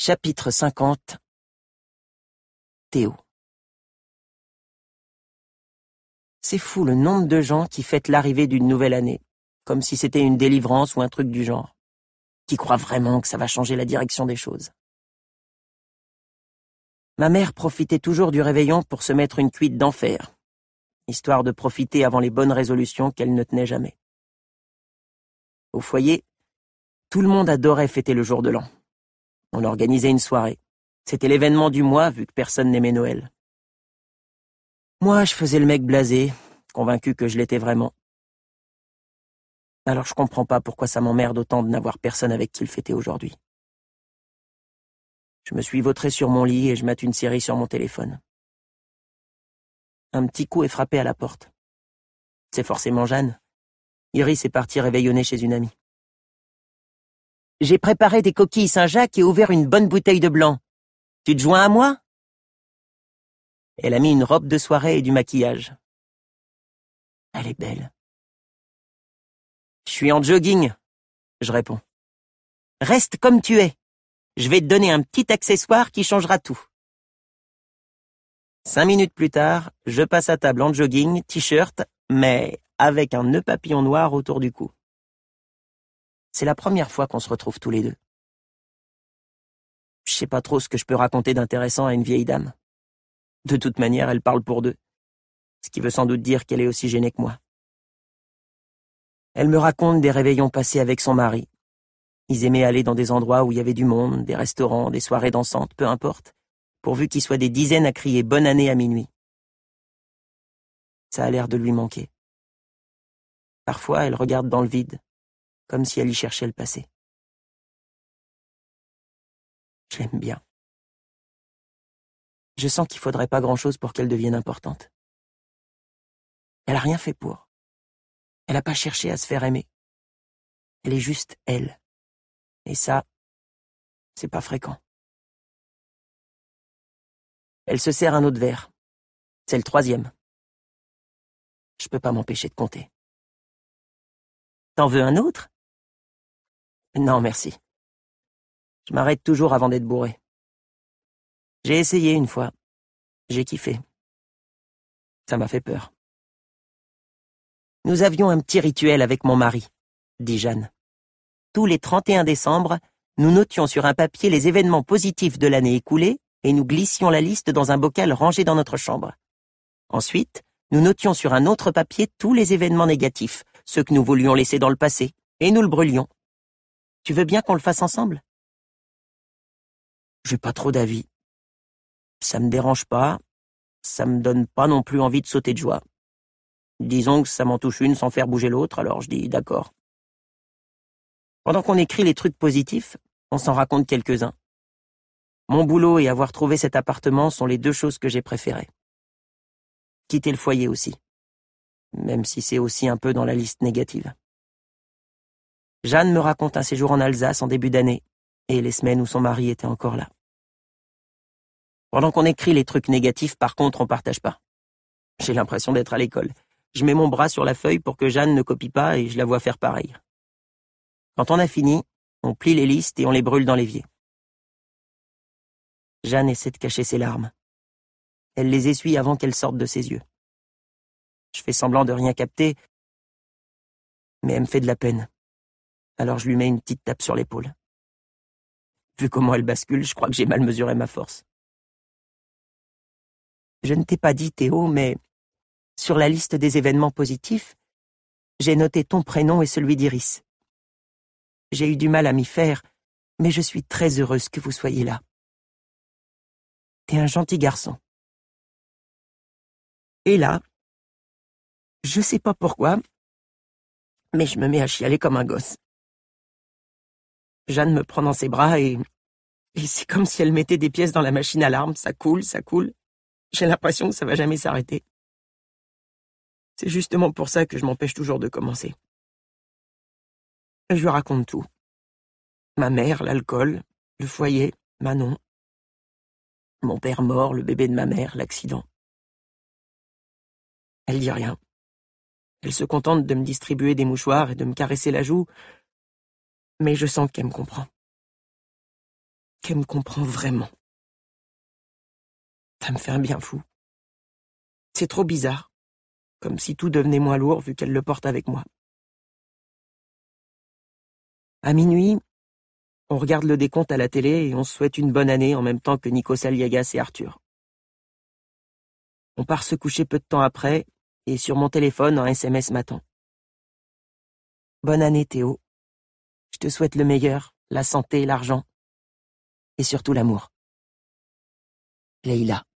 Chapitre 50. Théo. C'est fou le nombre de gens qui fêtent l'arrivée d'une nouvelle année, comme si c'était une délivrance ou un truc du genre, qui croient vraiment que ça va changer la direction des choses. Ma mère profitait toujours du réveillon pour se mettre une cuite d'enfer, histoire de profiter avant les bonnes résolutions qu'elle ne tenait jamais. Au foyer, tout le monde adorait fêter le jour de l'an. On organisait une soirée. C'était l'événement du mois vu que personne n'aimait Noël. Moi, je faisais le mec blasé, convaincu que je l'étais vraiment. Alors je comprends pas pourquoi ça m'emmerde autant de n'avoir personne avec qui le fêter aujourd'hui. Je me suis vautré sur mon lit et je mate une série sur mon téléphone. Un petit coup est frappé à la porte. C'est forcément Jeanne. Iris est partie réveillonner chez une amie. J'ai préparé des coquilles Saint-Jacques et ouvert une bonne bouteille de blanc. Tu te joins à moi? Elle a mis une robe de soirée et du maquillage. Elle est belle. Je suis en jogging, je réponds. Reste comme tu es. Je vais te donner un petit accessoire qui changera tout. 5 minutes plus tard, je passe à table en jogging, t-shirt, mais avec un nœud papillon noir autour du cou. C'est la première fois qu'on se retrouve tous les deux. Je sais pas trop ce que je peux raconter d'intéressant à une vieille dame. De toute manière, elle parle pour deux, ce qui veut sans doute dire qu'elle est aussi gênée que moi. Elle me raconte des réveillons passés avec son mari. Ils aimaient aller dans des endroits où il y avait du monde, des restaurants, des soirées dansantes, peu importe, pourvu qu'ils soient des dizaines à crier bonne année à minuit. Ça a l'air de lui manquer. Parfois, elle regarde dans le vide, comme si elle y cherchait le passé. Je l'aime bien. Je sens qu'il faudrait pas grand-chose pour qu'elle devienne importante. Elle a rien fait pour. Elle a pas cherché à se faire aimer. Elle est juste elle. Et ça, c'est pas fréquent. Elle se sert un autre verre. C'est le 3e. Je peux pas m'empêcher de compter. T'en veux un autre? Non, merci. Je m'arrête toujours avant d'être bourré. J'ai essayé une fois. J'ai kiffé. Ça m'a fait peur. Nous avions un petit rituel avec mon mari, dit Jeanne. Tous les 31 décembre, nous notions sur un papier les événements positifs de l'année écoulée et nous glissions la liste dans un bocal rangé dans notre chambre. Ensuite, nous notions sur un autre papier tous les événements négatifs, ceux que nous voulions laisser dans le passé, et nous le brûlions. Tu veux bien qu'on le fasse ensemble? J'ai pas trop d'avis. Ça me dérange pas, ça me donne pas non plus envie de sauter de joie. Disons que ça m'en touche une sans faire bouger l'autre, alors je dis d'accord. Pendant qu'on écrit les trucs positifs, on s'en raconte quelques-uns. Mon boulot et avoir trouvé cet appartement sont les 2 choses que j'ai préférées. Quitter le foyer aussi, même si c'est aussi un peu dans la liste négative. Jeanne me raconte un séjour en Alsace en début d'année, et les semaines où son mari était encore là. Pendant qu'on écrit les trucs négatifs, par contre, on partage pas. J'ai l'impression d'être à l'école. Je mets mon bras sur la feuille pour que Jeanne ne copie pas et je la vois faire pareil. Quand on a fini, on plie les listes et on les brûle dans l'évier. Jeanne essaie de cacher ses larmes. Elle les essuie avant qu'elles sortent de ses yeux. Je fais semblant de rien capter, mais elle me fait de la peine. Alors je lui mets une petite tape sur l'épaule. Vu comment elle bascule, je crois que j'ai mal mesuré ma force. Je ne t'ai pas dit, Théo, mais sur la liste des événements positifs, j'ai noté ton prénom et celui d'Iris. J'ai eu du mal à m'y faire, mais je suis très heureuse que vous soyez là. T'es un gentil garçon. Et là, je sais pas pourquoi, mais je me mets à chialer comme un gosse. Jeanne me prend dans ses bras et c'est comme si elle mettait des pièces dans la machine à larmes. Ça coule, ça coule. J'ai l'impression que ça va jamais s'arrêter. C'est justement pour ça que je m'empêche toujours de commencer. Je lui raconte tout. Ma mère, l'alcool, le foyer, Manon. Mon père mort, le bébé de ma mère, l'accident. Elle dit rien. Elle se contente de me distribuer des mouchoirs et de me caresser la joue, mais je sens qu'elle me comprend. qu'elle me comprend vraiment. Ça me fait un bien fou. C'est trop bizarre, comme si tout devenait moins lourd vu qu'elle le porte avec moi. À minuit, on regarde le décompte à la télé et on se souhaite une bonne année en même temps que Nico Saliegas et Arthur. On part se coucher peu de temps après, et sur mon téléphone, un SMS m'attend. Bonne année, Théo. Je te souhaite le meilleur, la santé, l'argent, et surtout l'amour. Leïla.